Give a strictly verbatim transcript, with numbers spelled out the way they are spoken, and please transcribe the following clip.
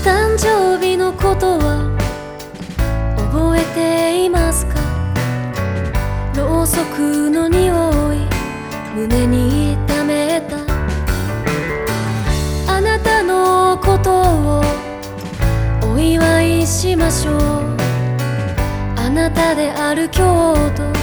誕生日のことは覚えていますか？ろうそくの匂い胸に溜めたあなたのことをお祝いしましょう。あなたである今日と